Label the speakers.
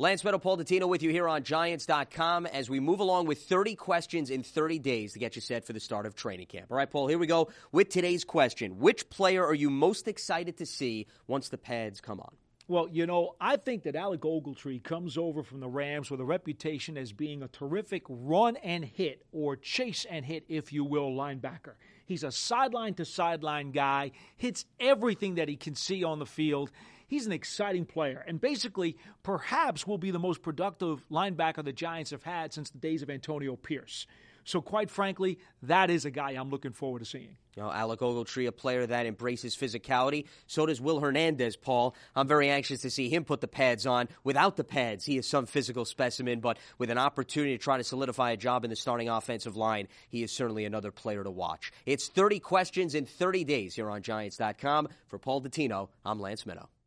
Speaker 1: Lance Meadow, Paul Dottino with you here on Giants.com as we move along with 30 questions in 30 days to get you set for the start of training camp. All right, Paul, here we go with today's question. Which player are you most excited to see once the pads come on?
Speaker 2: Well, I think that Alec Ogletree comes over from the Rams with a reputation as being a terrific run and hit, or chase and hit, if you will, linebacker. He's a sideline-to-sideline guy, hits everything that he can see on the field. He's an exciting player, and basically, perhaps will be the most productive linebacker the Giants have had since the days of Antonio Pierce. So quite frankly, that is a guy I'm looking forward to seeing.
Speaker 1: Alec Ogletree, a player that embraces physicality. So does Will Hernandez, Paul. I'm very anxious to see him put the pads on. Without the pads, he is some physical specimen, but with an opportunity to try to solidify a job in the starting offensive line, he is certainly another player to watch. It's 30 questions in 30 days here on Giants.com. For Paul Dottino, I'm Lance Meadow.